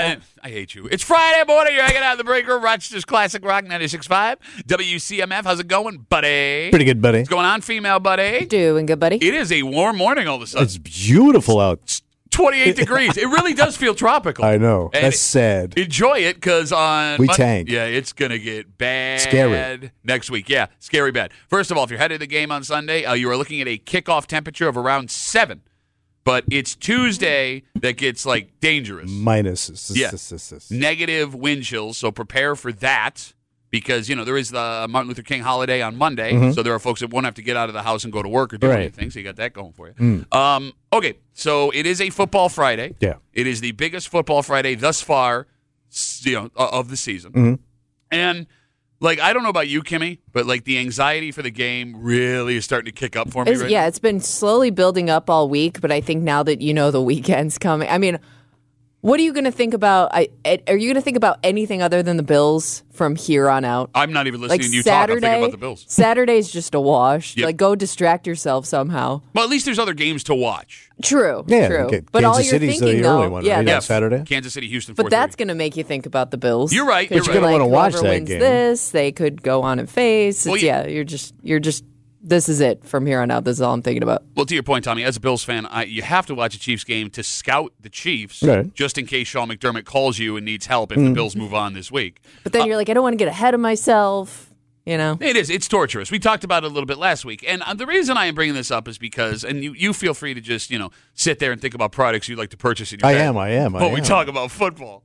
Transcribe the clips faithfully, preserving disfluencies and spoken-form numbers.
Uh, I hate you. It's Friday morning. You're hanging out in the break room. Rochester's Classic Rock ninety-six point five. W C M F. How's it going, buddy? Pretty good, buddy. What's going on, female buddy? Doing good, buddy. It is a warm morning all of a sudden. It's beautiful out. It's twenty-eight degrees. It really does feel tropical. I know. And That's sad. Enjoy it because on We Mon- tank. Yeah, it's going to get bad Scary. next week. Yeah, scary bad. First of all, if you're headed to the game on Sunday, uh, you are looking at a kickoff temperature of around seven. But it's Tuesday that gets, like, dangerous. Minus. Yeah. Negative wind chills, so prepare for that because, you know, there is the Martin Luther King holiday on Monday, Mhm. so there are folks that won't have to get out of the house and go to work or do Right. anything, so you got that going for you. Mm. Um, okay, so it is a football Friday. Yeah. It is the biggest football Friday thus far, s- you know, o- of the season. Mhm. And, like, I don't know about you, Kimmy, but, like, the anxiety for the game really is starting to kick up for me It's- right yeah, it's been slowly building up all week, but I think now that you know the weekend's coming, I mean, what are you going to think about? I, are you going to think about anything other than the Bills from here on out? I'm not even listening Like to you talk. I'm Saturday, thinking about the Bills. Saturday's just a wash. Yep. Like, go distract yourself somehow. Well, at least there's other games to watch. True, Yeah, true. okay. But all Kansas you're City's thinking, the early though, one, yeah, right? that's, On Saturday? Kansas City, Houston, but four thirty. that's going to make you think about the Bills. You're right, 'Cause you're you're right. You're gonna like, wanna watch whoever that wins game. this, they could go on and face. Well, It's, you- yeah, you're just, you're just. This is it from here on out. This is all I'm thinking about. Well, to your point, Tommy, as a Bills fan, I, you have to watch a Chiefs game to scout the Chiefs, Right. just in case Sean McDermott calls you and needs help if the Bills move on this week. But then Uh, you're like, I don't want to get ahead of myself. You know. It is. It's torturous. We talked about it a little bit last week. And uh, the reason I am bringing this up is because, and you, you feel free to just, you know, sit there and think about products you'd like to purchase in your I head am, I am, I But we am. talk about football.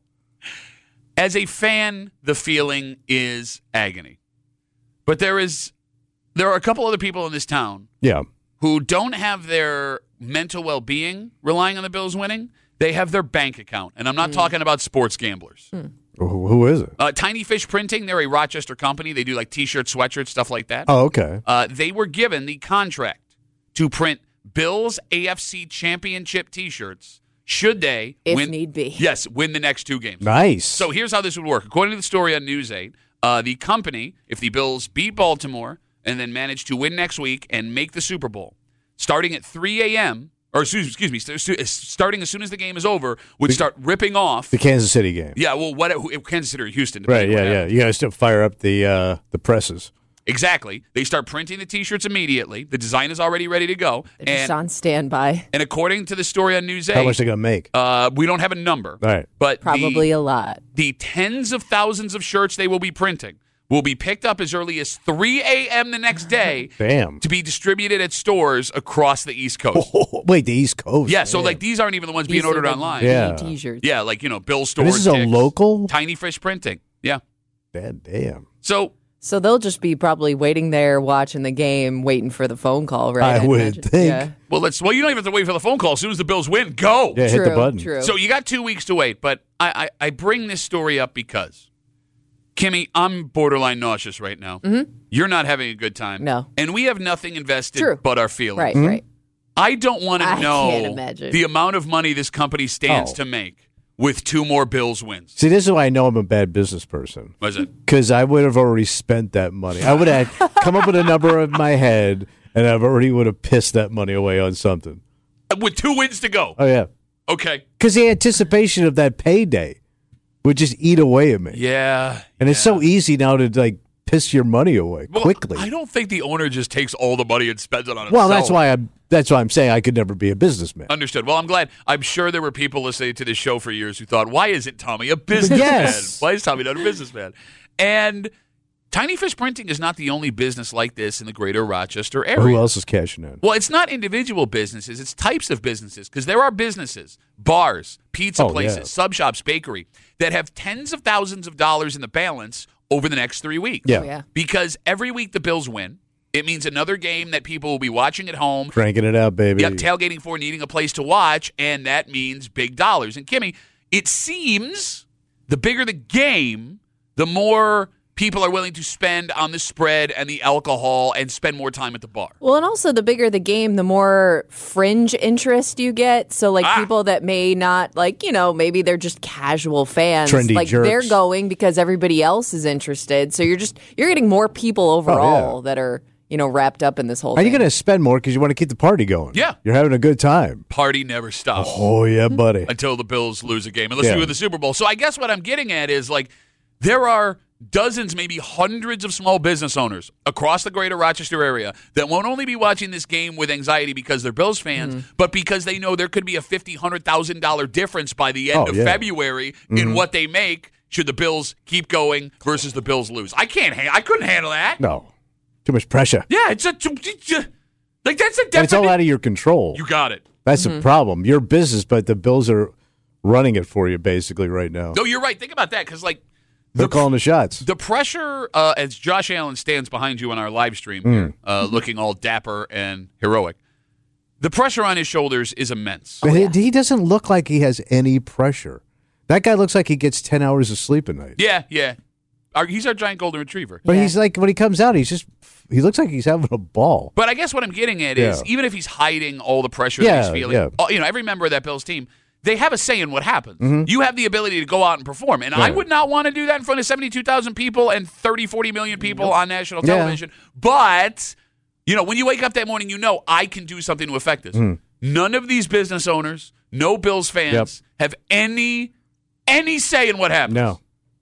As a fan, the feeling is agony. But there is, there are a couple other people in this town Yeah. who don't have their mental well-being relying on the Bills winning. They have their bank account. And I'm not talking about sports gamblers. Who, who is it? Uh, Tiny Fish Printing, they're a Rochester company. They do like T-shirts, sweatshirts, stuff like that. Oh, okay. Uh, they were given the contract to print Bills A F C Championship T-shirts should they, If win, need be. yes, win the next two games. Nice. So here's how this would work. According to the story on News eight, uh, the company, if the Bills beat Baltimore and then manage to win next week and make the Super Bowl, starting at three a.m., or excuse excuse me, st- starting as soon as the game is over, would start ripping off. the Kansas City game. Yeah, well, what who- Kansas City or Houston. Right, depending yeah, on what yeah. happens. You got to still fire up the uh, the presses. Exactly. They start printing the T-shirts immediately. The design is already ready to go. They're just And, on standby. and according to the story on News eight, How much they going to make? uh, we don't have a number. All right. But Probably the, a lot. the tens of thousands of shirts they will be printing will be picked up as early as three a.m. the next day Damn. to be distributed at stores across the East Coast. Oh, wait, the East Coast. Yeah, so Damn. like these aren't even the ones These being ordered are the online. Yeah. mini T-shirts. Yeah, like, you know, Bill Store. And this is a Dick's, local? Tiny Fish Printing. Yeah. Damn. damn. So So they'll just be probably waiting there, watching the game, waiting for the phone call, right? I I'd would imagine. think. Yeah. Well, let's. Well, you don't even have to wait for the phone call. As soon as the Bills win, go. Yeah, True, hit the button. true. So you got two weeks to wait. But I, I, I bring this story up because, Kimmy, I'm borderline nauseous right now. Mm-hmm. You're not having a good time. No. And we have nothing invested True. but our feelings. Right, right. I don't want to I know can't imagine. the amount of money this company stands Oh. to make with two more Bills wins. See, this is why I know I'm a bad business person. Was it? Because I would have already spent that money. I would have come up with a number in my head, and I've already would have pissed that money away on something. With two wins to go. Oh, yeah. Okay. Because the anticipation of that payday would just eat away at me. Yeah. And it's so easy now to, like, piss your money away Well, quickly. I don't think the owner just takes all the money and spends it on himself. Well, that's why I'm. That's why I'm saying I could never be a businessman. Understood. Well, I'm glad. I'm sure there were people listening to this show for years who thought, why isn't Tommy a businessman? Yes. Why is Tommy not a businessman? And Tiny Fish Printing is not the only business like this in the greater Rochester area. Who else is cashing in? Well, it's not individual businesses. It's types of businesses because there are businesses, bars, pizza Oh, places, yeah. sub shops, bakery, that have tens of thousands of dollars in the balance over the next three weeks. Yeah. Oh, yeah. Because every week the Bills win. It means another game that people will be watching at home. Cranking it out, baby. Yep, tailgating for, needing a place to watch, and that means big dollars. And Kimmy, it seems the bigger the game, the more people are willing to spend on the spread and the alcohol and spend more time at the bar. Well, and also the bigger the game, the more fringe interest you get. So, like, Ah. people that may not, like, you know, maybe they're just casual fans. Trendy like, jerks. they're going because everybody else is interested. So you're just, you're getting more people overall Oh, yeah. that are, you know, wrapped up in this whole Are thing. you going to spend more because you want to keep the party going? Yeah. You're having a good time. Party never stops. Oh, yeah, buddy. Until the Bills lose a game, unless Yeah. you win the Super Bowl. So I guess what I'm getting at is, like, there are dozens, maybe hundreds of small business owners across the greater Rochester area that won't only be watching this game with anxiety because they're Bills fans, Mm-hmm. but because they know there could be a fifty thousand dollars, one hundred thousand dollars difference by the end Oh, of yeah. February Mm-hmm. in what they make should the Bills keep going versus the Bills lose. I can't. Ha- I couldn't handle that. No. Too much pressure. Yeah, it's a it's a- like that's a And it's all definite. out of your control. You got it. That's the problem. Your business, but the Bills are running it for you basically right now. No, you're right. Think about that because like. They're The- calling the shots. The pressure, uh, as Josh Allen stands behind you on our live stream Hmm. here, uh, looking all dapper and heroic, the pressure on his shoulders is immense. But he, he doesn't look like he has any pressure. That guy looks like he gets ten hours of sleep a night. Yeah, yeah. Our, he's our giant golden retriever. But Yeah. he's like, when he comes out, he's just, he looks like he's having a ball. But I guess what I'm getting at is, Yeah. even if he's hiding all the pressure Yeah, that he's feeling, yeah. uh, you know, every member of that Bills team, they have a say in what happens. You have the ability to go out and perform. And I Mm-hmm. Right. would not want to do that in front of seventy-two thousand people and thirty, forty million people on national Yeah. television. But, you know, when you wake up that morning, you know I can do something to affect this. Mm. None of these business owners, no Bills fans, Yep. have any any say in what happens. No.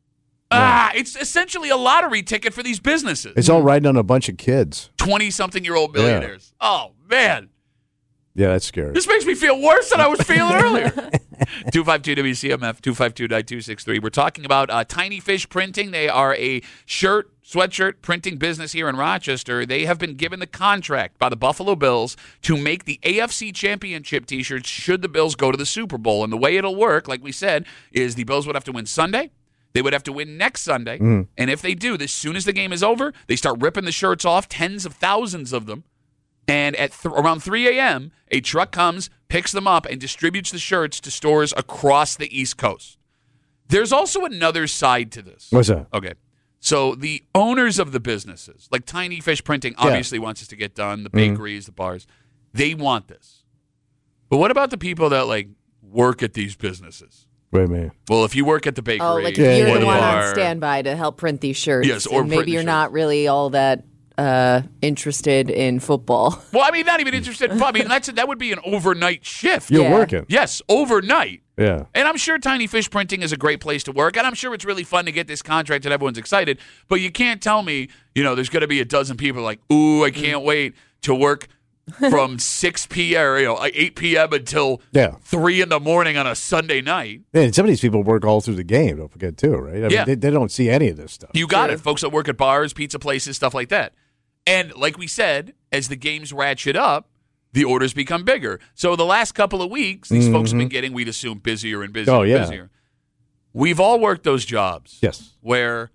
Ah, it's essentially a lottery ticket for these businesses. It's all riding on a bunch of kids. twenty-something-year-old millionaires. Oh, man. Yeah, that's scary. This makes me feel worse than I was feeling earlier. two five two W C M F, two five two, nine two six three. We're talking about uh, Tiny Fish Printing. They are a shirt, sweatshirt printing business here in Rochester. They have been given the contract by the Buffalo Bills to make the A F C Championship T-shirts should the Bills go to the Super Bowl. And the way it'll work, like we said, is the Bills would have to win Sunday. They would have to win next Sunday. Mm. And if they do, as soon as the game is over, they start ripping the shirts off, tens of thousands of them. And at th- around three a.m., a truck comes, picks them up, and distributes the shirts to stores across the East Coast. There's also another side to this. What's that? Okay. So the owners of the businesses, like Tiny Fish Printing, obviously wants this to get done, the bakeries, the bars, they want this. But what about the people that, like, work at these businesses? Wait a minute. Well, if you work at the bakery Oh, like Yeah, if you're yeah, the yeah. one bar- on standby to help print these shirts. Yes, or and print maybe the you're shirts. not really all that uh, interested in football. Well, I mean, not even interested. I mean, that's that would be an overnight shift. You're Yeah. working. Yes, overnight. Yeah. And I'm sure Tiny Fish Printing is a great place to work, and I'm sure it's really fun to get this contract and everyone's excited. But you can't tell me, you know, there's going to be a dozen people like, ooh, I can't wait to work from six p.m. or you know, like eight p.m. until Yeah. three in the morning on a Sunday night. And some of these people work all through the game, don't forget, too, right? I mean, Yeah. they, they don't see any of this stuff. You got True. it. Folks that work at bars, pizza places, stuff like that. And like we said, as the games ratchet up, the orders become bigger. So the last couple of weeks, these folks have been getting, we'd assume, busier and busier Oh, and yeah. busier. We've all worked those jobs. Yes. Where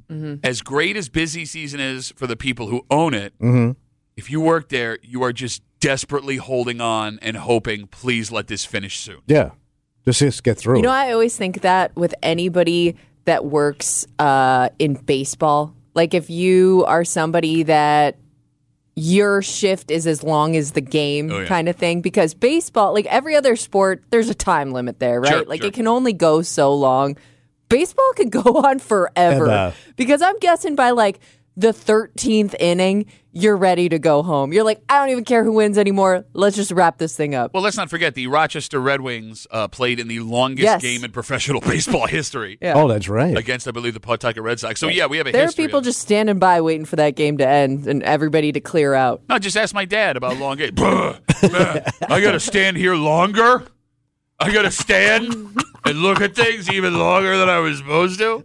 as great as busy season is for the people who own it, Mm-hmm. if you work there, you are just desperately holding on and hoping, please let this finish soon. Yeah. Just, just get through You know, it. I always think that with anybody that works uh, in baseball, like if you are somebody that your shift is as long as the game Oh, yeah. kind of thing, because baseball, like every other sport, there's a time limit there, right? Sure, like sure. it can only go so long. Baseball can go on forever Ever. because I'm guessing by like the thirteenth inning, you're ready to go home. You're like, I don't even care who wins anymore. Let's just wrap this thing up. Well, let's not forget the Rochester Red Wings uh, played in the longest Yes. game in professional baseball history Yeah. Oh, that's right. against, I believe, the Pawtucket Red Sox. So, yeah, we have a There are history. people of it. just standing by waiting for that game to end and everybody to clear out. No, just ask my dad about long game. Bruh, man, I got to stand here longer? I got to stand and look at things even longer than I was supposed to?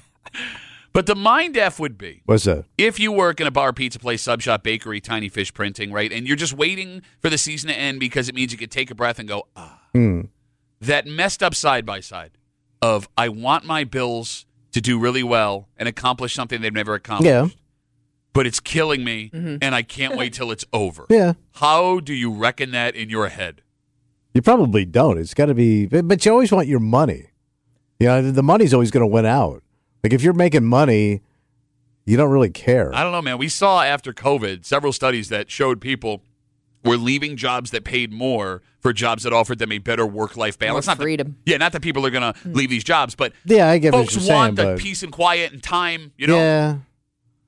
But the mind F would be, What's that? if you work in a bar, pizza place, sub shop, bakery, Tiny Fish Printing, right, and you're just waiting for the season to end because it means you could take a breath and go, ah. Hmm. That messed up side by side of I want my Bills to do really well and accomplish something they've never accomplished. Yeah. But it's killing me, and I can't wait till it's over. Yeah. How do you reckon that in your head? You probably don't. It's got to be, but but you always want your money. You know, the money's always going to win out. Like if you're making money, you don't really care. I don't know, man. We saw after COVID several studies that showed people were leaving jobs that paid more for jobs that offered them a better work-life balance. More Not that- freedom. yeah, not that people are going to leave these jobs, but Yeah, I get what folks you're saying, want the but- peace and quiet and time, you know? Yeah.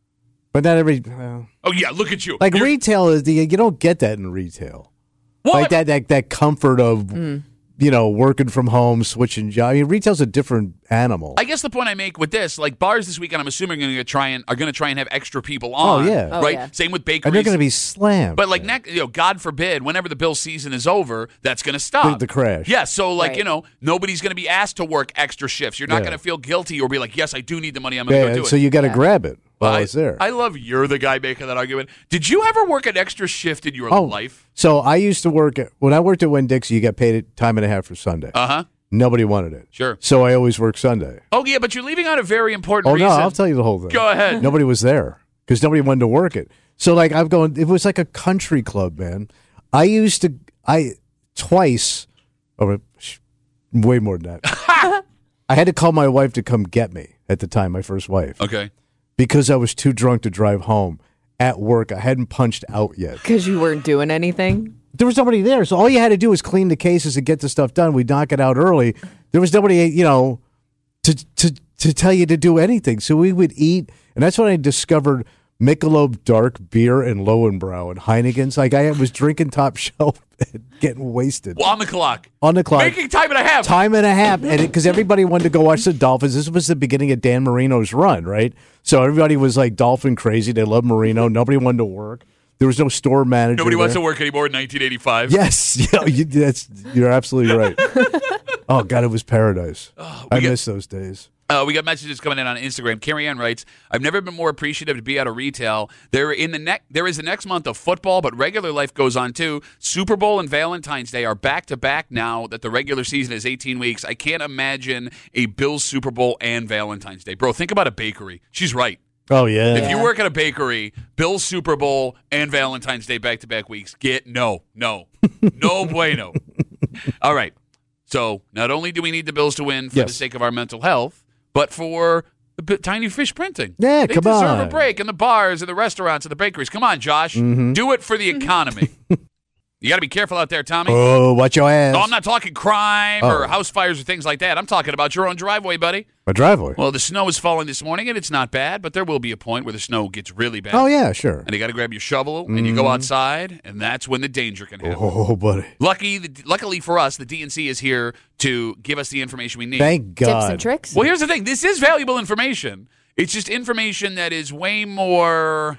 But not every uh, Oh yeah, look at you. like You're- retail is the you don't get that in retail. Well, like that, that that comfort of Mm. you know working from home, switching job. I mean, retail's a different animal. I guess the point I make with this, like bars this weekend, I'm assuming are going to try and are going to try and have extra people on. yeah. Oh, right. yeah. Same with bakeries. and they're going to be slammed. But like, man. next, you know, God forbid, whenever the bill season is over, that's going to stop. The- the crash. Yeah. So like, Right. you know, nobody's going to be asked to work extra shifts. You're not Yeah. going to feel guilty or be like, yes, I do need the money. I'm going to yeah, go do so it. you got to Yeah. grab it while I, it's there. I love you're the guy making that argument. Did you ever work an extra shift in your oh, life? so I used to work at, when I worked at Winn-Dixie. You got paid a time and a half for Sunday. Uh huh. Nobody wanted it. Sure. So I always worked Sunday. Oh yeah, but you're leaving out a very important Oh reason. no, I'll tell you the whole thing. Go ahead. Nobody was there because nobody wanted to work it. So like I'm going. It was like a country club, man. I used to. I twice. Oh, sh- way more than that. I had to call my wife to come get me at the time. My first wife, Okay. because I was too drunk to drive home. At work, I hadn't punched out yet. Because you weren't doing anything. There was nobody there, so all you had to do was clean the cases and get the stuff done. We'd knock it out early. There was nobody, you know, to to to tell you to do anything. So we would eat, and that's when I discovered Michelob Dark beer and Lowenbrau and Heineken's. Like I was drinking top shelf and getting wasted Well, on the clock. on the clock. Making time and a half. Time and a half, and because everybody wanted to go watch the Dolphins. This was the beginning of Dan Marino's run, right? So everybody was like Dolphin crazy. They loved Marino. Nobody wanted to work. There was no store manager. Nobody wants there. to work anymore in nineteen eighty-five. Yes, yeah, you, that's you're absolutely right. Oh God, it was paradise. I get- miss those days. Uh, we got messages coming in on Instagram. Carrie Ann writes, "I've never been more appreciative to be out of retail. There in the ne- there is the next month of football, but regular life goes on too. Super Bowl and Valentine's Day are back to back now that the regular season is eighteen weeks. I can't imagine a Bills Super Bowl and Valentine's Day, bro. Think about a bakery. She's right. Oh yeah, If you Yeah. work at a bakery, Bills Super Bowl and Valentine's Day back to back weeks, get no, no, no bueno. All right. So not only do we need the Bills to win for Yes. the sake of our mental health, but for the b- tiny fish printing. Yeah, they come deserve a on. break in the bars and the restaurants and the bakeries. Come on, Josh. Mm-hmm. Do it for the economy. You got to be careful out there, Tommy. Oh, watch your ass. No, I'm not talking crime or Oh. house fires or things like that. I'm talking about your own driveway, buddy. My driveway. Well, the snow is falling this morning, and it's not bad, but there will be a point where the snow gets really bad. Oh yeah, sure. And you got to grab your shovel, and you go outside, and that's when the danger can happen. Oh, buddy. Lucky, the, luckily for us, the D N C is here to give us the information we need. Thank God. Tips and tricks. Well, here's the thing. This is valuable information. It's just information that is way more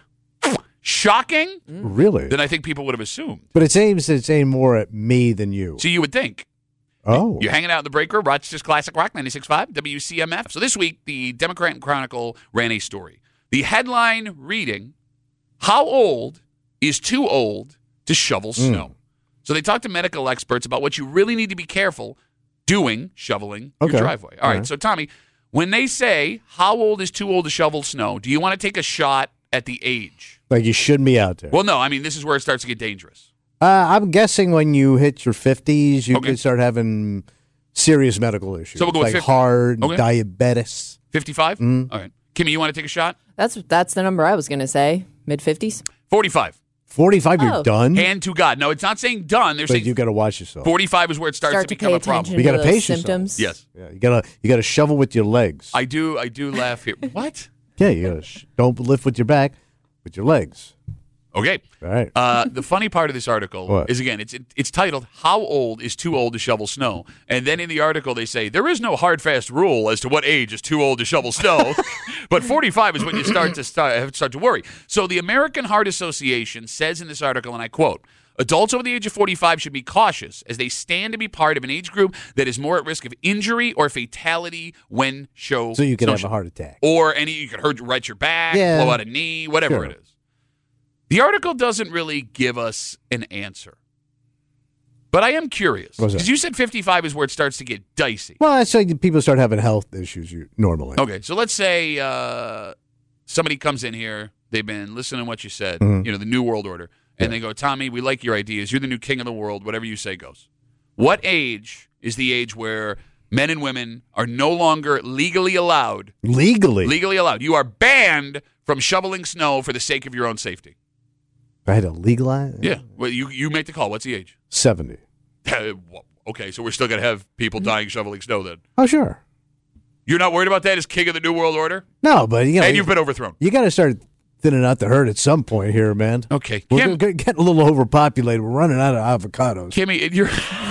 shocking Really? than I think people would have assumed. But it seems it's aimed more at me than you. So you would think. Oh, You're hanging out in the break room, Rochester's Classic Rock ninety-six point five, W C M F. So this week, the Democrat and Chronicle ran a story. The headline reading, "How old is too old to shovel snow?" So they talked to medical experts about what you really need to be careful doing shoveling Okay. your driveway. All All right, right. so Tommy, when they say, how old is too old to shovel snow, do you want to take a shot at the age? like you shouldn't be out there. Well, no. I mean, this is where it starts to get dangerous. Uh, I'm guessing when you hit your fifties, you Okay. could start having serious medical issues, So we'll go with like fifty. heart, Okay. diabetes. fifty-five? Mm-hmm. All right. Kimmy, you want to take a shot? That's that's the number I was going to say. Mid fifties. forty-five. forty-five, Oh. you're done. Hand to God. No, it's not saying done. They're but saying you got to watch yourself. forty-five is where it starts Start to to become pay a problem. attention You to gotta those pace yourself. symptoms. Yes. Yeah, you gotta you gotta shovel with your legs. I do I do laugh here. What? yeah, you gotta sh- don't lift with your back, with your legs. Okay. All right. Uh, the funny part of this article What? is, again, it's it, it's titled, How Old is Too Old to Shovel Snow? And then in the article they say, there is no hard, fast rule as to what age is too old to shovel snow. But forty-five is when you start to start, start to worry. So the American Heart Association says in this article, and I quote, adults over the age of forty-five should be cautious as they stand to be part of an age group that is more at risk of injury or fatality when show so you could snow have a shoveling. heart attack. Or any you could hurt right your back, Yeah. blow out a knee, whatever Sure. it is. The article doesn't really give us an answer. But I am curious. What's that? Because you said fifty-five is where it starts to get dicey. Well, that's like people start having health issues you, normally. Okay, so let's say uh, somebody comes in here, they've been listening to what you said, Mhm. you know, the New World Order, and they go, Tommy, we like your ideas. You're the new king of the world. Whatever you say goes. What age is the age where men and women are no longer legally allowed, Legally, legally allowed? You are banned from shoveling snow for the sake of your own safety. I had to legalize. Yeah. Well, you, you make the call. What's the age? seventy. Okay, so we're still going to have people dying shoveling snow then. Oh, sure. You're not worried about that as king of the New World Order? No, but you know, And you've been overthrown. you got to start thinning out the herd at some point here, man. Okay. We're Kim, getting getting a little overpopulated. We're running out of avocados. Kimmy, you're.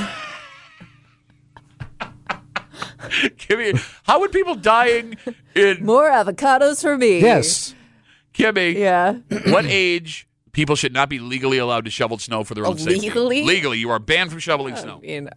Kimmy, how would people dying in More avocados for me. Yes. Kimmy? Yeah. What age people should not be legally allowed to shovel snow for their own safety? Legally? Legally, you are banned from shoveling snow. I mean,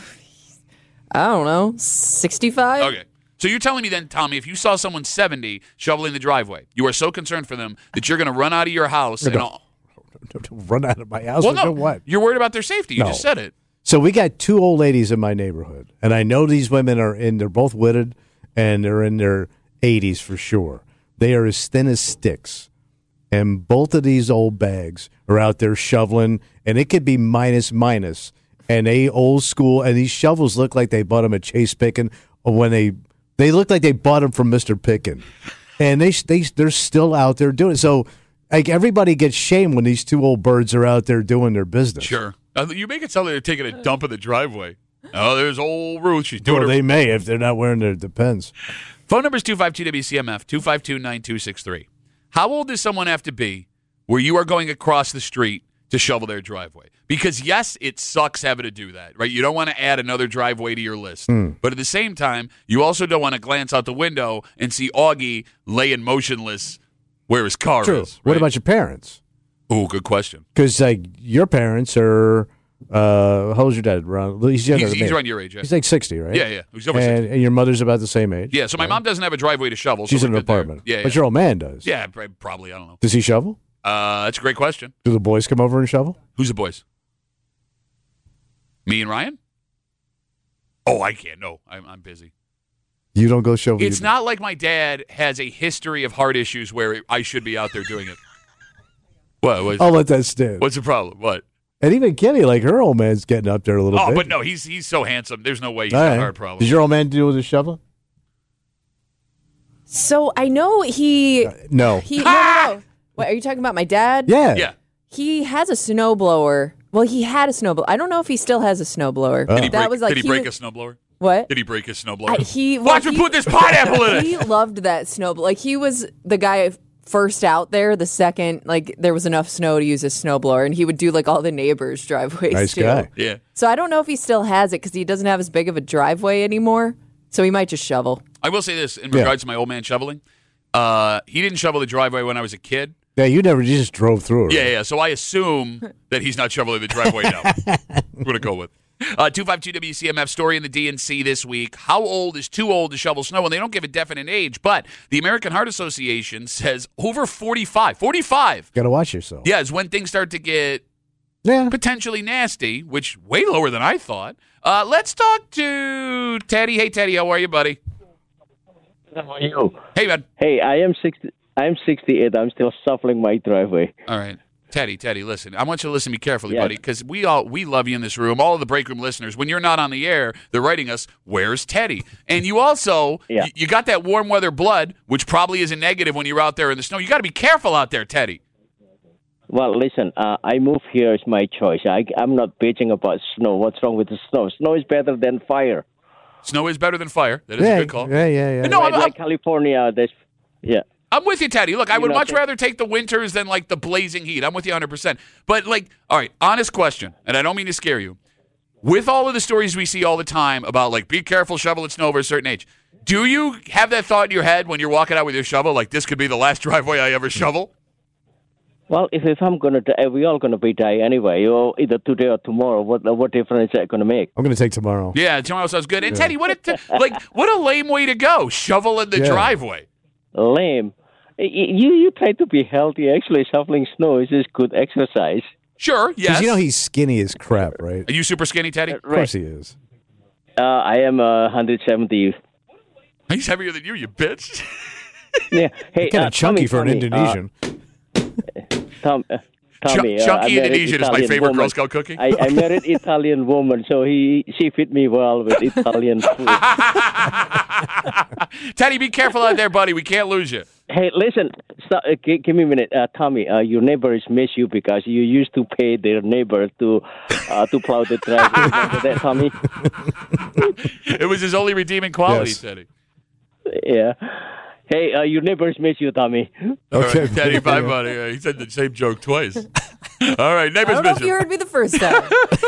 I don't know, sixty-five? Okay. So you're telling me then, Tommy, if you saw someone seventy shoveling the driveway, you are so concerned for them that you're going to run out of your house and all. Run out of my house. Well, Well, no, what? you're worried about their safety. You No. just said it. So we got two old ladies in my neighborhood, and I know these women are in. They're both witted, and they're in their eighties for sure. They are as thin as sticks, and both of these old bags are out there shoveling, and it could be minus minus, and they old school. And these shovels look like they bought them at Chase Pickin, or when they they look like they bought them from Mister Pickin, and they they they're still out there doing it. So like everybody gets shamed when these two old birds are out there doing their business. Sure. Uh, you make it sound like they're taking a dump in the driveway. Oh, there's old Ruth. She's doing Well, her. they may if they're not wearing their Depends. Phone number is two five two W C M F, two five two, nine two six three. How old does someone have to be where you are going across the street to shovel their driveway? Because, yes, it sucks having to do that, right? You don't want to add another driveway to your list. Hmm. But at the same time, you also don't want to glance out the window and see Augie laying motionless where his car True. is. What right? about your parents? Oh, good question. Because like your parents are, uh, how old's your dad? Around, he's younger He's, than he's me. around your age, yeah. He's like sixty, right? Yeah, yeah. He's over and, sixty. and your mother's about the same age. Yeah, so my mom doesn't have a driveway to shovel. So She's we're in an good there. apartment. Yeah, yeah. But your old man does. Yeah, pr- probably. I don't know. Does he shovel? Uh, that's a great question. Do the boys come over and shovel? Who's the boys? Me and Ryan? Oh, I can't. No, I'm, I'm busy. You don't go shovel. It's you not like my dad has a history of heart issues where I should be out there doing it. What? What's, I'll let that stand. what's the problem? What? And even Kenny, like her old man's getting up there a little Oh, bit. but no, he's he's so handsome. There's no way he's All got right. a heart problem. Does your old man deal with the shovel? So I know he. No. he no, no, no. What, are you talking about my dad? Yeah. Yeah. He has a snowblower. Well, he had a snowblower. I don't know if he still has a snowblower. Did he That break, was like did he break was, a snowblower? What? Did he break his snowblower? I, he Watch well, me he- put this pineapple in it. He loved that snow. Like he was the guy first out there. The second, like there was enough snow to use a snowblower, and he would do like all the neighbors' driveways Nice too. guy. Yeah. So I don't know if he still has it because he doesn't have as big of a driveway anymore. So he might just shovel. I will say this in Yeah. regards to my old man shoveling. Uh, he didn't shovel the driveway when I was a kid. Yeah, you never you just drove through it. Yeah, right? yeah. So I assume that he's not shoveling the driveway now. I'm going to go with. Uh, two five two W C M F story in the D N C this week. How old is too old to shovel snow? And they don't give a definite age, but the American Heart Association says over forty-five. forty-five. Got to watch yourself. Yeah, is when things start to get Yeah. potentially nasty, which way lower than I thought. Uh, let's talk to Teddy. Hey, Teddy, how are you, buddy? How are you? Hey, man. Hey, I am sixty. I'm sixty-eight. I'm still shuffling my driveway. All right. Teddy, Teddy, listen. I want you to listen to me carefully, Yeah. buddy, because we all we love you in this room. All of the break room listeners, when you're not on the air, they're writing us, "Where's Teddy?" And you also Yeah. y- you got that warm weather blood, which probably is a negative when you're out there in the snow. You got to be careful out there, Teddy. Well, listen. Uh, I moved here. It's my choice. I, I'm not bitching about snow. What's wrong with the snow? Snow is better than fire. Snow is better than fire. That is yeah, a good call. Yeah, yeah, yeah. No, Right, I'm, like California. There's yeah. I'm with you, Teddy. Look, I You would know, much okay. rather take the winters than like the blazing heat. I'm with you one hundred percent. But like, all right, honest question, and I don't mean to scare you. With all of the stories we see all the time about like, be careful shoveling snow over a certain age, do you have that thought in your head when you're walking out with your shovel, like this could be the last driveway I ever shovel? Well, if, if I'm gonna die, we all gonna be die anyway. Or either today or tomorrow. What what difference is that gonna make? I'm going to take tomorrow. Yeah, tomorrow sounds good. And Teddy, what a t- like what a lame way to go, shovel in the Yeah. driveway. Lame. Y- You you try to be healthy. Actually, shoveling snow is just good exercise. Sure, Because yes. you know he's skinny as crap, right? Are you super skinny, Teddy? Of course he is. Uh, I am uh, one hundred seventy. He's heavier than you, you bitch. Yeah. Hey, Kind uh, of chunky Tommy, for an Tommy, Indonesian. Uh, Tom, uh, Ch- Tommy, uh, I chunky married Indonesian is my Italian favorite woman. Girl Scout cookie. I, I married Italian woman, so he she fit me well with Italian food. Teddy, be careful out there, buddy. We can't lose you. Hey, listen, stop, uh, g- give me a minute, uh, Tommy. Uh, your neighbors miss you because you used to pay their neighbor to uh, to plow the driveway. Remember that, Tommy? It was his only redeeming quality, Yes. Teddy. Yeah. Hey, uh, your neighbors miss you, Tommy. All Okay. right, Daddy, bye, buddy. Uh, he said the same joke twice. All right, I neighbors don't know miss if you him. heard me the first time.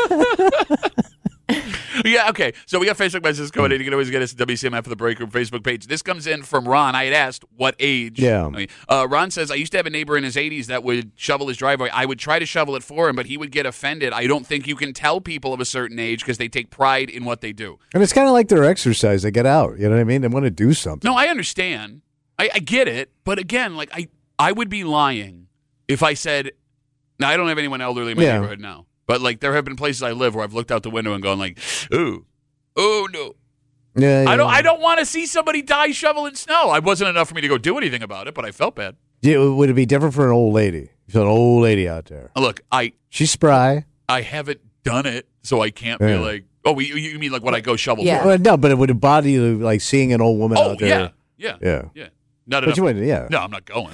Yeah, okay. So we got Facebook messages coming in. You can always get us at W C M F for the Break Room Facebook page. This comes in from Ron. I had asked what age. Yeah. I mean, uh, Ron says, I used to have a neighbor in his eighties that would shovel his driveway. I would try to shovel it for him, but he would get offended. I don't think you can tell people of a certain age because they take pride in what they do. And it's kind of like their exercise. They get out. You know what I mean? They want to do something. No, I understand. I, I get it. But again, like I, I would be lying if I said, now I don't have anyone elderly in my Yeah. neighborhood now. But like there have been places I live where I've looked out the window and gone like, ooh, oh no. Yeah, yeah. I don't. I don't want to see somebody die shoveling snow. I wasn't enough for me to go do anything about it, but I felt bad. Yeah, would it be different for an old lady? If an old lady out there. Look, I She's spry. I haven't done it, so I can't Yeah. be like, oh, you, you mean like when I go shovel? Yeah. for? Well, no, but it would bother you like seeing an old woman Oh out there. yeah, yeah, Yeah. yeah. Not But enough. you wouldn't, yeah. No, I'm not going.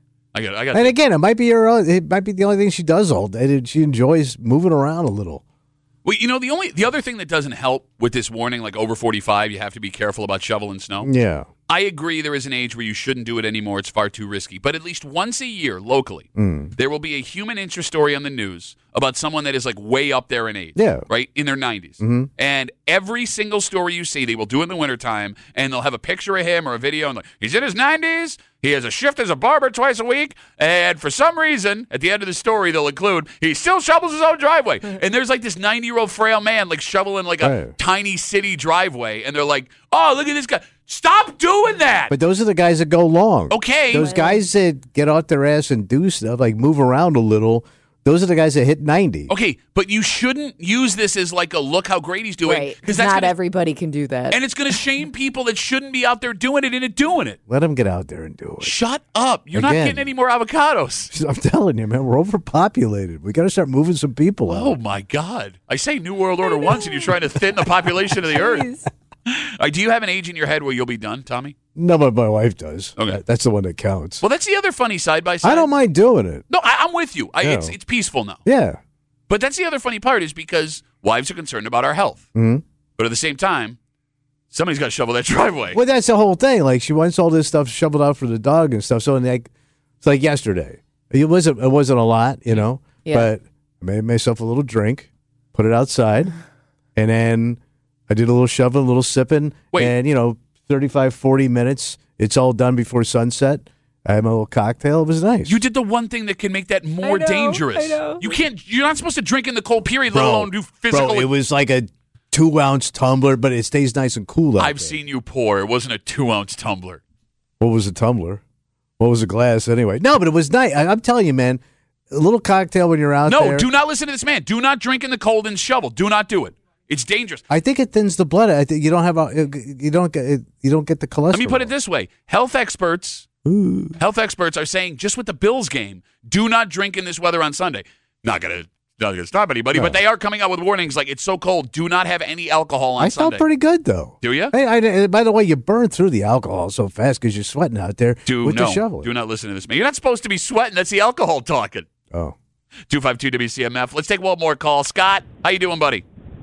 I got. I got. And again, it might be her. own- It might be the only thing she does all day. She enjoys moving around a little. Well, you know, the only the other thing that doesn't help with this warning, like over forty-five, you have to be careful about shoveling snow. Yeah. I agree there is an age where you shouldn't do it anymore. It's far too risky. But at least once a year, locally, Mm. there will be a human interest story on the news about someone that is like way up there in age. Yeah. Right? In their nineties. Mm-hmm. And every single story you see, they will do in the wintertime, and they'll have a picture of him or a video, and like, he's in his nineties. He has a shift as a barber twice a week. And for some reason, at the end of the story, they'll include, he still shovels his own driveway. And there's like this ninety-year-old frail man like shoveling like a Right. tiny city driveway. And they're like, oh, look at this guy. Stop doing that. But those are the guys that go long. Okay. Those guys that get off their ass and do stuff, like move around a little, those are the guys that hit ninety. Okay, but you shouldn't use this as like a look how great he's doing. Right. Because Not that's gonna, everybody can do that. and it's going to shame people that shouldn't be out there doing it into doing it. Let them get out there and do it. Shut up. You're not Again. getting any more avocados. I'm telling you, man, we're overpopulated. We got to start moving some people out. Oh, my God. I say New World Order once and you're trying to thin the population of the earth. Jeez. All right, do you have an age in your head where you'll be done, Tommy? No, but my wife does. Okay. That- That's the one that counts. Well, that's the other funny side by side. I don't mind doing it. No, I, I'm with you. I, No. it's, it's peaceful now. Yeah. But that's the other funny part is because wives are concerned about our health. Mhm. But at the same time, somebody's got to shovel that driveway. Well, that's the whole thing. Like she wants all this stuff shoveled out for the dog and stuff. So like, it's like yesterday. It wasn't. It wasn't a lot, you know. Yeah. But I made myself a little drink, put it outside, and then I did a little shoveling, a little sipping, Wait. and you know, thirty-five, forty minutes. It's all done before sunset. I had my little cocktail. It was nice. You did the one thing that can make that more I know, dangerous. I know. You can't. You're not supposed to drink in the cold period, let Bro, alone do physical. Bro, it was like a two ounce tumbler, but it stays nice and cool out I've there. seen you pour. It wasn't a two ounce tumbler. What was a tumbler? What was a glass anyway? No, but it was nice. I, I'm telling you, man, a little cocktail when you're out No, there. do not listen to this man. Do not drink in the cold and shovel. Do not do it. It's dangerous. I think it thins the blood. I think you don't have a, you don't get you don't get the cholesterol. Let me put it this way: health experts, health experts are saying just with the Bills game, do not drink in this weather on Sunday. Not gonna, not gonna stop anybody, No. but they are coming out with warnings like it's so cold. Do not have any alcohol on I Sunday. felt pretty good though. Do you? Hey, I, by the way, you burn through the alcohol so fast because you're sweating out there Do with no. the shovel. Do not listen to this man. You're not supposed to be sweating. That's the alcohol talking. Oh, two five two W C M F. Let's take one more call. Scott, how you doing, buddy?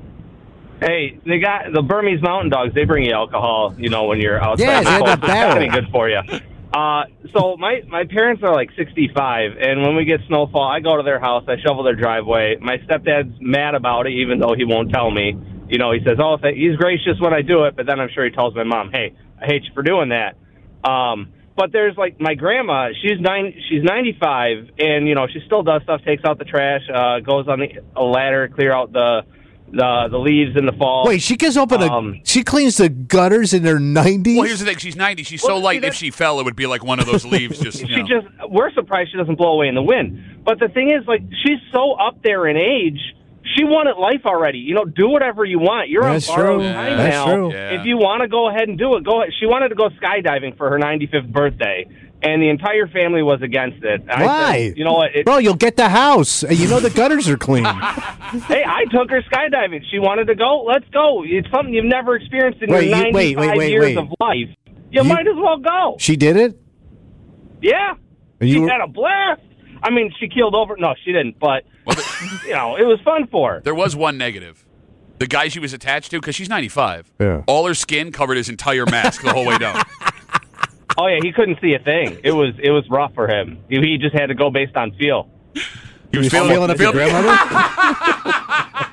Hey, they got the Burmese Mountain Dogs. They bring you alcohol, you know, when you're outside. Yeah, they had that It's gotta be barrel. good for you. Uh, so my my parents are like sixty-five, and when we get snowfall, I go to their house. I shovel their driveway. My stepdad's mad about it, even though he won't tell me. You know, he says, "Oh, th- he's gracious when I do it," but then I'm sure he tells my mom, "Hey, I hate you for doing that." Um, but there's like my grandma. She's nine. She's ninety-five, and you know, she still does stuff. Takes out the trash. Uh, goes on the a ladder, clear out the the the leaves in the fall. wait, she gets open Um, a she cleans the gutters in her nineties. Well, here's the thing. She's ninety. She's so Well, see, light. If that's- she fell, it would be like one of those leaves. Just you she know. just we're surprised she doesn't blow away in the wind. But the thing is, like, she's so up there in age, she wanted life already. You know, do whatever you want. You're That's on borrowed true. time That's now. true. Yeah. If you want to go ahead and do it, go ahead. She wanted to go skydiving for her ninety-fifth birthday, and the entire family was against it. I Why? said, you know what? It, Bro, you'll get the house. And You know the gutters are clean. hey, I took her skydiving. She wanted to go. Let's go. It's something you've never experienced in Wait, your you- ninety-five wait, wait, wait, years wait. of life. You, You- might as well go. She did it. Yeah. And you she were- had a blast. I mean, she keeled over. No, she didn't. But, you know, it was fun for her. There was one negative. The guy she was attached to, because she's ninety-five. Yeah. All her skin covered his entire mask the whole way down. Oh yeah, he couldn't see a thing. It was it was rough for him. He, he just had to go based on feel. He was You feeling, feeling up your feeling- grandmother?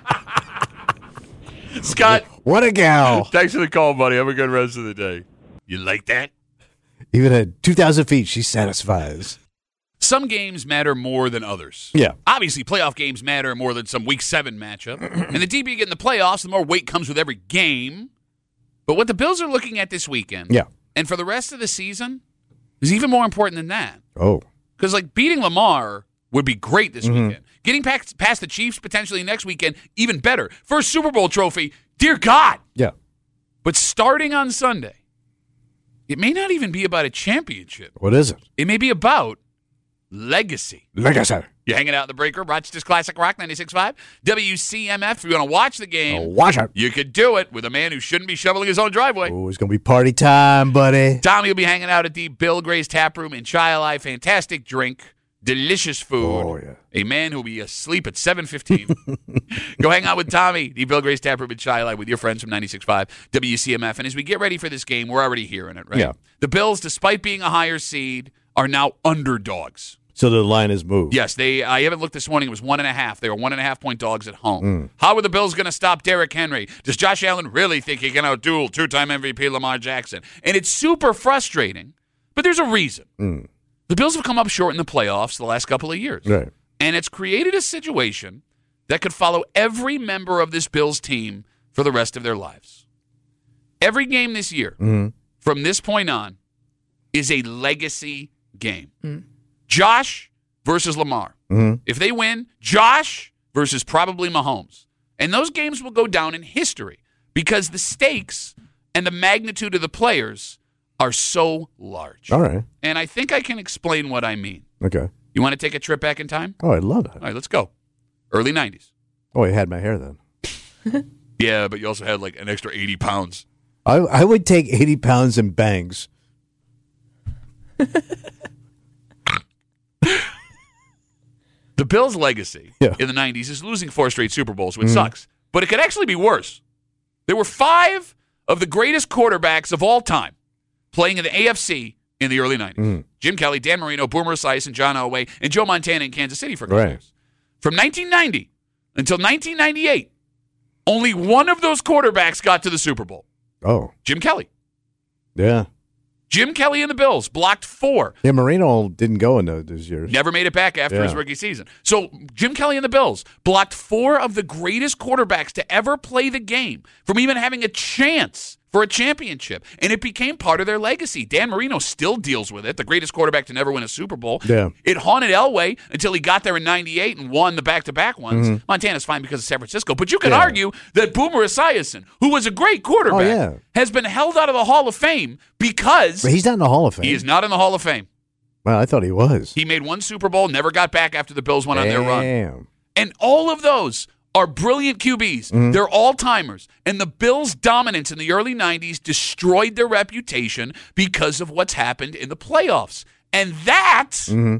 Scott, What a gal. thanks for the call, buddy. Have a good rest of the day. You like that? Even at two thousand feet, she satisfies. Some games matter more than others. Yeah. Obviously, playoff games matter more than some Week seven matchup. And the deeper you get in the playoffs, the more weight comes with every game. But what the Bills are looking at this weekend, Yeah. and for the rest of the season, is even more important than that. Oh. Because, like, beating Lamar would be great this weekend. Getting past, past the Chiefs potentially next weekend, even better. First Super Bowl trophy, dear God. Yeah. But starting on Sunday, it may not even be about a championship. What is it? It may be about legacy. Like I said. You hanging out in the breaker, Rochester's Classic Rock ninety-six point five, W C M F. If you want to watch the game, Oh, watch out. you could do it with a man who shouldn't be shoveling his own driveway. Oh, it's going to be party time, buddy. Tommy will be hanging out at the Bill Gray's Tap Room in Chi-Li. Fantastic drink, delicious food. Oh, yeah. A man who'll be asleep at seven fifteen. Go hang out with Tommy, the Bill Gray's Tap Room in Chi-Li with your friends from ninety-six point five W C M F. And as we get ready for this game, we're already hearing it, right? Yeah. The Bills, despite being a higher seed, are now underdogs. So the line is moved. Yes, they. I haven't looked this morning. It was one and a half. They were one and a half point dogs at home. How are the Bills going to stop Derrick Henry? Does Josh Allen really think he can outduel two-time M V P Lamar Jackson? And it's super frustrating, but there's a reason. The Bills have come up short in the playoffs the last couple of years. Right. And it's created a situation that could follow every member of this Bills team for the rest of their lives. Every game this year, from this point on, is a legacy game. Josh versus Lamar. If they win, Josh versus probably Mahomes. And those games will go down in history because the stakes and the magnitude of the players are so large. All right. And I think I can explain what I mean. Okay. You want to take a trip back in time? Oh, I love it. All right, let's go. Early nineties. Oh, I had my hair then. Yeah, but you also had like an extra eighty pounds. I I would take eighty pounds in bangs. The Bills' legacy Yeah. in the nineties is losing four straight Super Bowls, which sucks. But it could actually be worse. There were five of the greatest quarterbacks of all time playing in the A F C in the early nineties. Jim Kelly, Dan Marino, Boomer Esiason, John Elway, and Joe Montana in Kansas City for a couple Right. years. From nineteen ninety until nineteen ninety-eight, only one of those quarterbacks got to the Super Bowl. Oh, Jim Kelly. yeah. Jim Kelly and the Bills blocked four. Yeah, Marino didn't go in those, those years. Never made it back after Yeah. his rookie season. So Jim Kelly and the Bills blocked four of the greatest quarterbacks to ever play the game from even having a chance for a championship. And it became part of their legacy. Dan Marino still deals with it, the greatest quarterback to never win a Super Bowl. Yeah. It haunted Elway until he got there in ninety-eight and won the back-to-back ones. Montana's fine because of San Francisco. But you could Yeah. argue that Boomer Esiason, who was a great quarterback, Oh, yeah. has been held out of the Hall of Fame because But he's not in the Hall of Fame. he is not in the Hall of Fame. Well, I thought he was. He made one Super Bowl, never got back after the Bills went on their run. Damn. And all of those are brilliant Q Bs. They're all-timers. And the Bills' dominance in the early nineties destroyed their reputation because of what's happened in the playoffs. And that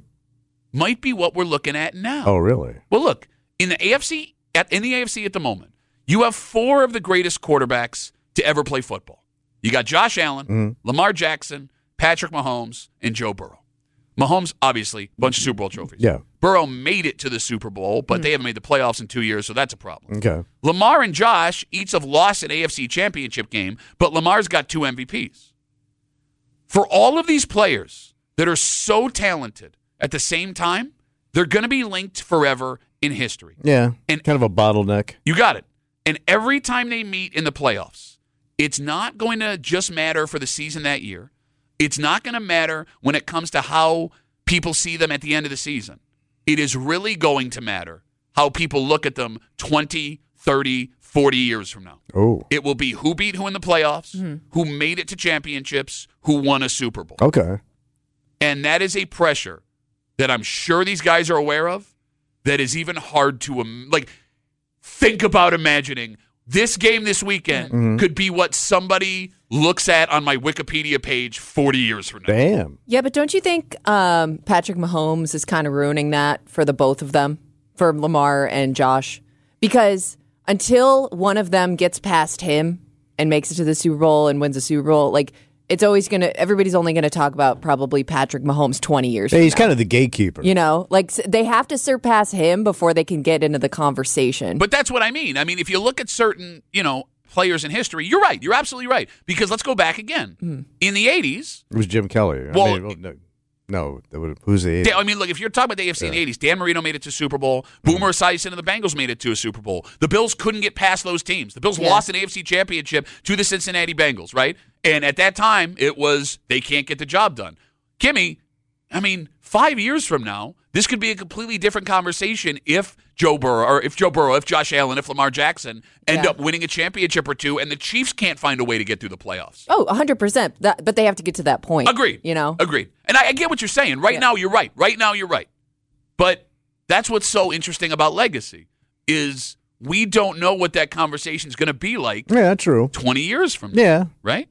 might be what we're looking at now. Oh, really? Well, look, in the A F C at in the A F C at the moment, you have four of the greatest quarterbacks to ever play football. You got Josh Allen, Lamar Jackson, Patrick Mahomes, and Joe Burrow. Mahomes, obviously, bunch of Super Bowl trophies. Yeah. Burrow made it to the Super Bowl, but they haven't made the playoffs in two years, so that's a problem. Okay. Lamar and Josh each have lost an A F C championship game, but Lamar's got two M V Ps. For all of these players that are so talented at the same time, they're going to be linked forever in history. Yeah. And- kind of a bottleneck. You got it. And every time they meet in the playoffs, it's not going to just matter for the season that year. It's not going to matter when it comes to how people see them at the end of the season. It is really going to matter how people look at them twenty, thirty, forty years from now. Oh. It will be who beat who in the playoffs, who made it to championships, who won a Super Bowl. Okay. And that is a pressure that I'm sure these guys are aware of that is even hard to, im- like, think about imagining this game this weekend could be what somebody looks at on my Wikipedia page forty years from now. Damn. Yeah, but don't you think um, Patrick Mahomes is kind of ruining that for the both of them, for Lamar and Josh? Because until one of them gets past him and makes it to the Super Bowl and wins the Super Bowl, like it's always going to, everybody's only going to talk about probably Patrick Mahomes twenty years Hey, from he's now. kind of the gatekeeper. You know, like s- they have to surpass him before they can get into the conversation. But that's what I mean. I mean, if you look at certain, you know, players in history, you're right. You're absolutely right. Because let's go back again. Mm. In the eighties, It was Jim Kelly. I Well- mean, well, no, no that would, who's the Dan- I mean, look, if you're talking about the A F C in the eighties, Dan Marino made it to Super Bowl. Boomer Esiason and the Bengals made it to a Super Bowl. The Bills couldn't get past those teams. The Bills Yeah. lost an A F C championship to the Cincinnati Bengals, right? And at that time, it was they can't get the job done. Kimmy, I mean, five years from now, this could be a completely different conversation if Joe Burrow, or if Joe Burrow, if Josh Allen, if Lamar Jackson end Yeah. up winning a championship or two, and the Chiefs can't find a way to get through the playoffs. oh, one hundred percent. That, but they have to get to that point. Agreed. You know? Agreed. And I, I get what you're saying. Right Yeah. now, you're right. Right now, you're right. But that's what's so interesting about legacy is we don't know what that conversation is going to be like Yeah, true. twenty years from now. Yeah. Right?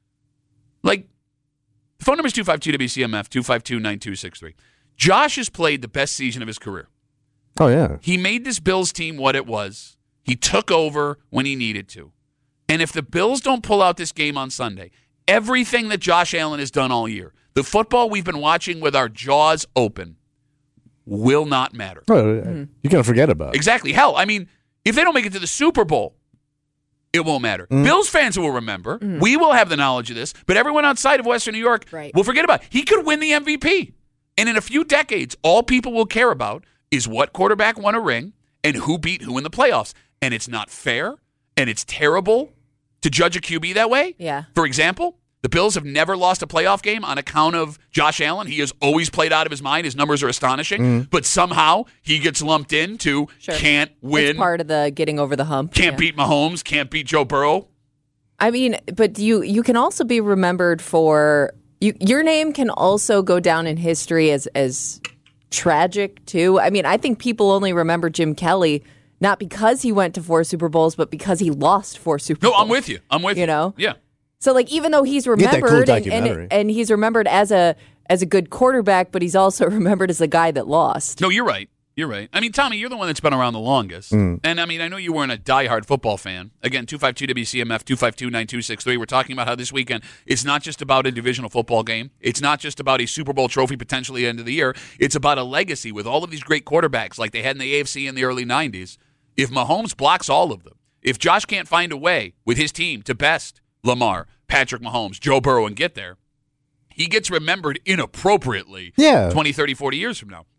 Like, the phone number is two five two W C M F, two five two, nine two six three. Josh has played the best season of his career. Oh, yeah. He made this Bills team what it was. He took over when he needed to. And if the Bills don't pull out this game on Sunday, everything that Josh Allen has done all year, the football we've been watching with our jaws open, will not matter. Oh, Mm-hmm. You're going to forget about it. Exactly. Hell, I mean, if they don't make it to the Super Bowl, it won't matter. Bills fans will remember. We will have the knowledge of this, but everyone outside of Western New York Right. will forget about it. He could win the M V P. And in a few decades, all people will care about is what quarterback won a ring and who beat who in the playoffs. And it's not fair, and it's terrible to judge a Q B that way. Yeah. For example, the Bills have never lost a playoff game on account of Josh Allen. He has always played out of his mind. His numbers are astonishing. But somehow he gets lumped into Sure. can't win, It's part of the getting over the hump. can't Yeah. beat Mahomes, can't beat Joe Burrow. I mean, but you you can also be remembered for you. Your name can also go down in history as as tragic too. I mean, I think people only remember Jim Kelly not because he went to four Super Bowls, but because he lost four Super No, Bowls. I'm with you. I'm with you. You know? Yeah. So like, even though he's Get that cool remembered and, documentary. and and he's remembered as a as a good quarterback, but he's also remembered as the guy that lost. No, you're right. You're right. I mean, Tommy, you're the one that's been around the longest. Mm. And I mean, I know you weren't a diehard football fan. Again, two five two W C M F, two five two, nine two six three. We're talking about how this weekend, it's not just about a divisional football game. It's not just about a Super Bowl trophy potentially at the end of the year. It's about a legacy with all of these great quarterbacks like they had in the A F C in the early nineties. If Mahomes blocks all of them, if Josh can't find a way with his team to best Lamar, Patrick Mahomes, Joe Burrow, and get there, he gets remembered inappropriately Yeah. twenty, thirty, forty years from now.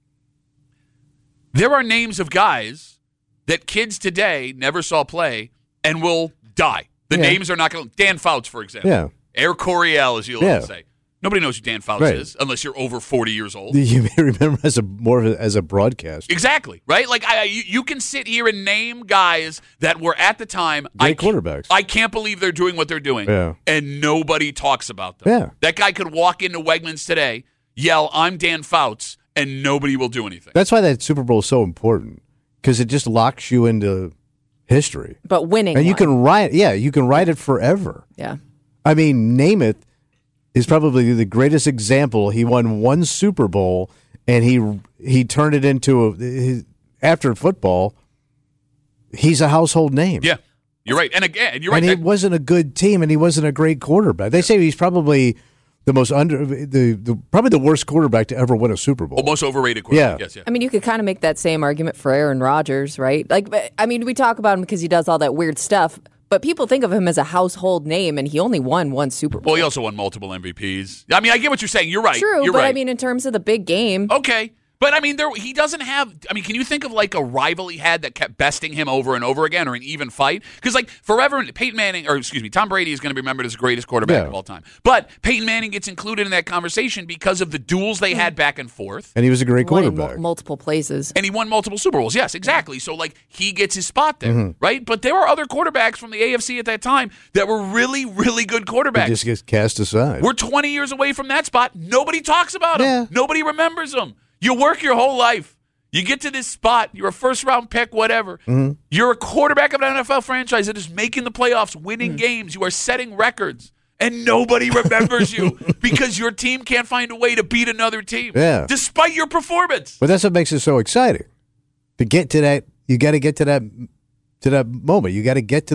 There are names of guys that kids today never saw play and will die. The Yeah. names are not going to... Dan Fouts, for example. Yeah. Air Coryell, as you'll Yeah. say. Nobody knows who Dan Fouts Right. is unless you're over forty years old. You may remember as a more of a, as a broadcast. Exactly, right? Like, I, you, you can sit here and name guys that were at the time... I Great can't- quarterbacks. I can't believe they're doing what they're doing. Yeah. And nobody talks about them. Yeah. That guy could walk into Wegmans today, yell, I'm Dan Fouts, and nobody will do anything. That's why that Super Bowl is so important because it just locks you into history, But winning, and you one. can write. Yeah, you can write it forever. yeah. I mean, Namath is probably the greatest example. He won one Super Bowl, and he he turned it into a, his, after football. He's a household name. Yeah, you're right. And again, you're right. and he That- wasn't a good team, and he wasn't a great quarterback. They say he's probably the most under the, the probably the worst quarterback to ever win a Super Bowl. Most overrated quarterback. Yeah. Yes, yeah. I mean, you could kind of make that same argument for Aaron Rodgers, right? Like, but- I mean, we talk about him because he does all that weird stuff, but people think of him as a household name, and he only won one Super Bowl. Well, he also won multiple M V Ps. I mean, I get what you're saying. You're right. True, You're but right. I mean, in terms of the big game, okay. But I mean, there he doesn't have. I mean, can you think of like a rival he had that kept besting him over and over again, or an even fight? Because like forever, Peyton Manning, or excuse me, Tom Brady is going to be remembered as the greatest quarterback Yeah. of all time. But Peyton Manning gets included in that conversation because of the duels they had back and forth. and he was a great won in mul- quarterback. multiple places. And he won multiple Super Bowls. Yes, exactly. So, like, he gets his spot there, Mm-hmm. right? But there are other quarterbacks from the A F C at that time that were really, really good He quarterbacks. just gets cast aside. We're twenty years away from that spot. Nobody talks about him. Yeah. Nobody remembers him. You work your whole life. You get to this spot. You're a first-round pick, whatever. Mm-hmm. You're a quarterback of an N F L franchise that is making the playoffs, winning Mm. games. You are setting records. And nobody remembers you because your team can't find a way to beat another team, Yeah. despite your performance. But that's what makes it so exciting. To get to that, you got to get to that to that moment. You got to get to the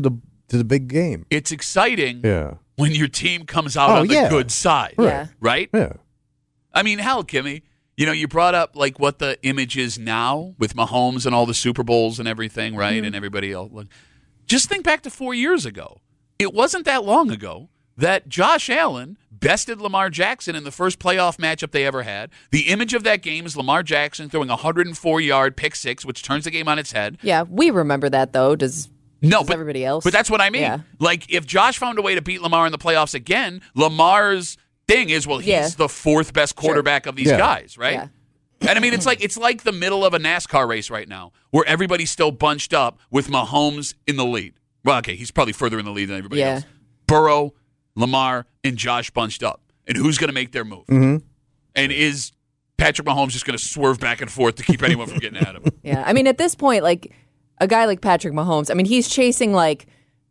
to the big game. It's exciting Yeah. when your team comes out Oh, on the yeah. good side, Yeah. right? Yeah. I mean, hell, Kimmy, you know, you brought up like what the image is now with Mahomes and all the Super Bowls and everything, right? Mm-hmm. And everybody else. Just think back to four years ago. It wasn't that long ago that Josh Allen bested Lamar Jackson in the first playoff matchup they ever had. The image of that game is Lamar Jackson throwing a one hundred four yard pick six, which turns the game on its head. Yeah, we remember that though. Does No, Does but everybody else? But that's what I mean. Yeah. Like, if Josh found a way to beat Lamar in the playoffs again, Lamar's thing is, well, he's Yeah. the fourth best quarterback of these Yeah. guys, right? Yeah. And I mean, it's like it's like the middle of a NASCAR race right now, where everybody's still bunched up with Mahomes in the lead. Well, okay, he's probably further in the lead than everybody Yeah. else. Burrow, Lamar, and Josh bunched up, and who's going to make their move? Mm-hmm. And is Patrick Mahomes just going to swerve back and forth to keep anyone from getting at him? Yeah, I mean, at this point, like a guy like Patrick Mahomes, I mean, he's chasing like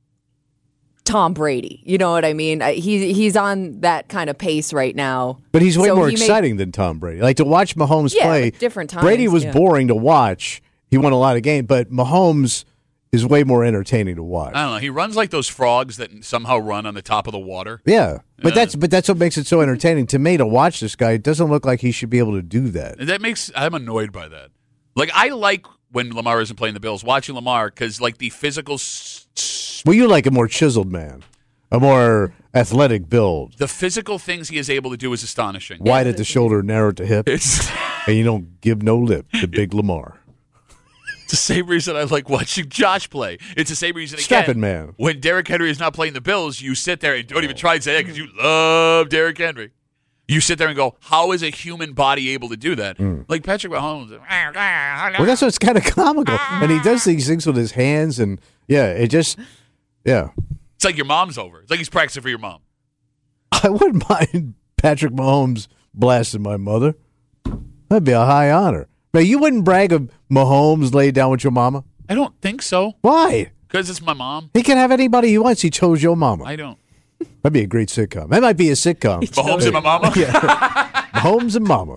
Tom Brady. You know what I mean? I- He he's on that kind of pace right now. But he's way So more he may- exciting than Tom Brady. Like to watch Mahomes Yeah, play. but different times, Brady was yeah. boring to watch. He won a lot of games, but Mahomes is way more entertaining to watch. I don't know. He runs like those frogs that somehow run on the top of the water. Yeah, but that's but that's what makes it so entertaining to me to watch this guy. It doesn't look like he should be able to do that. And that makes I'm annoyed by that. Like, I like when Lamar isn't playing the Bills, watching Lamar, because like the physical, s- s- Well, you like a more chiseled man, a more athletic build, the physical things he is able to do is astonishing. wide at the shoulder, narrow at the hip, It's, and you don't give no lip to Big Lamar. it's the same reason I like watching Josh play. It's the same reason again. Strapping man. When Derrick Henry is not playing the Bills, you sit there and don't even try and say that because you love Derrick Henry. You sit there and go, how is a human body able to do that? Like Patrick Mahomes. Well, that's what's kind of comical, and he does these things with his hands, and yeah, it just, yeah. It's like your mom's over. It's like he's practicing for your mom. I wouldn't mind Patrick Mahomes blasting my mother. That'd be a high honor. But you wouldn't brag of Mahomes laid down with your mama? I don't think so Why? because it's my mom. He can have anybody he wants. He chose your mama. I don't. That'd be a great sitcom. That might be a sitcom. Mahomes and my mama? Mahomes and mama.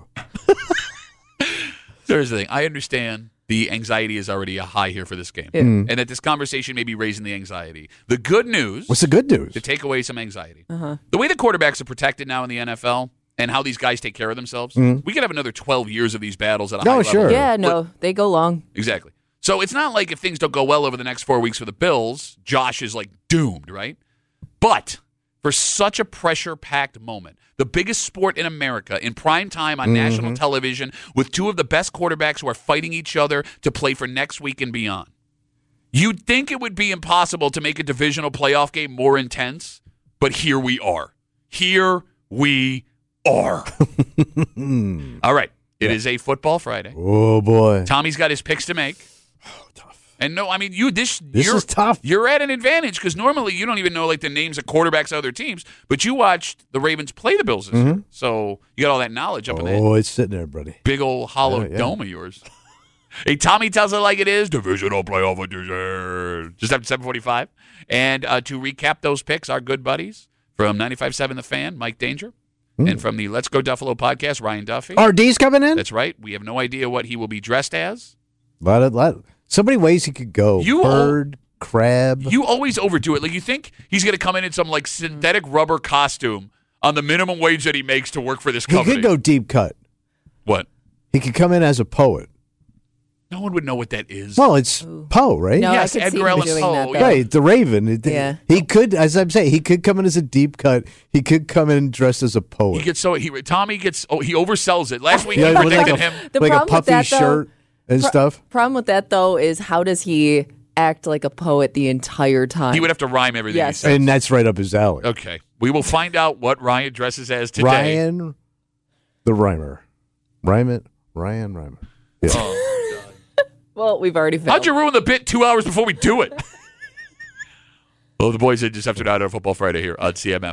Here's the thing. I understand the anxiety is already high here for this game. Mm. And that this conversation may be raising the anxiety. The good news, What's the good news? to take away some anxiety, the way the quarterbacks are protected now in the N F L and how these guys take care of themselves, we could have another twelve years of these battles at a No, high level. sure. Yeah, no, they go long. Exactly. So it's not like if things don't go well over the next four weeks for the Bills, Josh is like doomed, right? But for such a pressure-packed moment, the biggest sport in America, in prime time on national television, with two of the best quarterbacks who are fighting each other to play for next week and beyond, you'd think it would be impossible to make a divisional playoff game more intense, but here we are. Here we are. All right. It is a football Friday. Oh, boy. Tommy's got his picks to make. Oh, tough. And no, I mean you. This This you're, is tough. You're at an advantage because normally you don't even know like the names of quarterbacks of other teams, but you watched the Ravens play the Bills this year, so you got all that knowledge up in that Oh, it's sitting there, buddy. big old hollow Yeah, yeah. dome of yours. Hey, Tommy tells it like it is. Divisional playoff edition. Just after seven forty-five. And uh, to recap those picks, our good buddies from ninety-five point seven The Fan, Mike Danger, and from the Let's Go Duffalo podcast, Ryan Duffy. R D's coming in? That's right. We have no idea what he will be dressed as. Lot of, lot, so many ways he could go. You- Bird, crab. You always overdo it. Like you think he's going to come in in some like synthetic rubber costume on the minimum wage that he makes to work for this he company. could go deep cut. What? He could come in as a poet. No one would know what that is. Well, it's Poe, right? No, Yes, I could see Edgar him Allan doing Poe, that. yeah. Though. Right, the Raven. It- Yeah. He could, as I'm saying, he could come in as a deep cut. He could come in dressed as a he poet. gets so he Tommy gets oh he oversells it. Last week Yeah, he with like predicted a, him. The like a problem with puffy that, though- shirt and Pro- stuff. Problem with that though is how does he act like a poet the entire time? He would have to rhyme everything Yes. he says. And that's right up his alley. Okay, we will find out what Ryan dresses as today. Ryan, the rhymer. Rhyme it. Ryan Rhymer. Yeah. Oh, well, we've already found. how'd you ruin the bit two hours before we do it? Well, the boys did just after nine on Football Friday here on C M F.